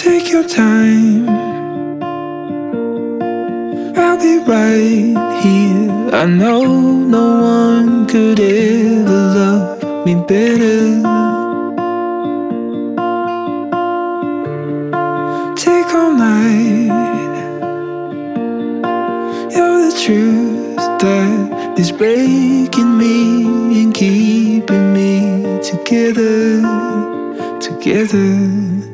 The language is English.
Take your time, I'll be right here. I know no one could ever love me better. Take all night, you're the truth that is breaking me and keeping me together, together.